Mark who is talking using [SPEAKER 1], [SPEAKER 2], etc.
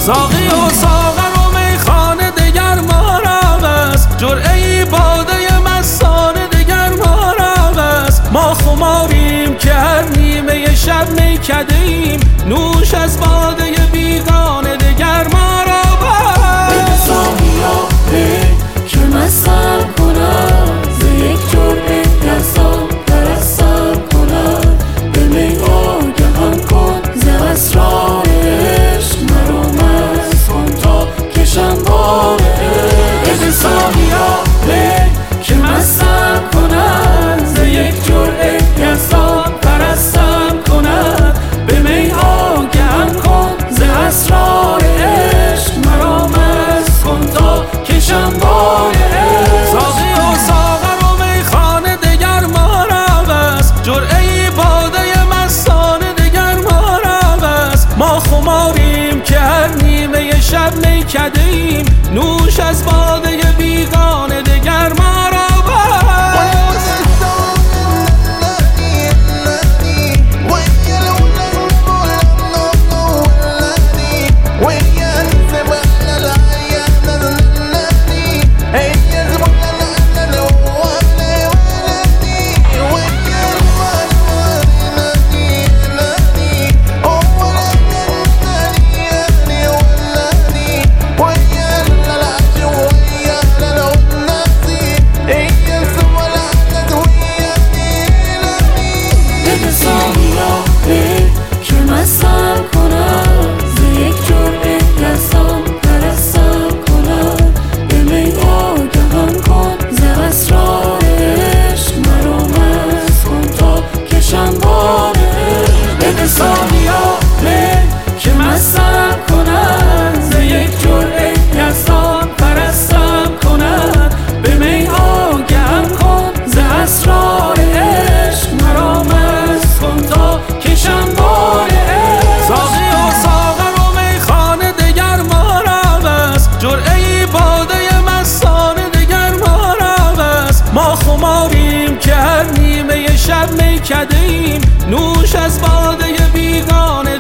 [SPEAKER 1] ساقی و ساغر و میخانه دگر ما را بس، جرعه‌ای باده مستانه دگر ما را بس. ما خماریم که هر نیمه شب میکده ایم، نوش از باده بیگانه دگر ما را بس.
[SPEAKER 2] بده ساقیا که مستم کند، ز یک جرعه یزدان پرستم کند. به می آگهم کن ز اسرار عشق، مرا مست کن تا کشم بار عشق. بده ساقیا که مستم کند، ز یک جرعه یزدان پرستم کند. به می آگهم کن ز اسرار عشق، مرا مست کن تا کشم بار عشق.
[SPEAKER 1] ساقی و ساغر و میخانه دگر ما را بس، جرعه‌ای باده مستانه دگر ما را بس. ما خماریم که هر نیمه شب میکده ایم، نوش از باده بیگانه دگر ما را بس.
[SPEAKER 2] که مستم کند، ز یک جرعه یزدان پرستم کند. به می آگهم کن ز اسرار عشق، مرا مست کن تا کشم بار عشق. بده ساقیا که مستم کند، ز یک جرعه یزدان پرستم کند. به می آگهم کن ز اسرار عشق، مرا مست کن تا کشم بار عشق.
[SPEAKER 1] ساقی و ساغر و میخانه دگر ما را بس، جرعه‌ای باده مستانه دگر ما را بس. ما خماریم که هر نیمه شب میکده ایم، نوش از باده بیگانه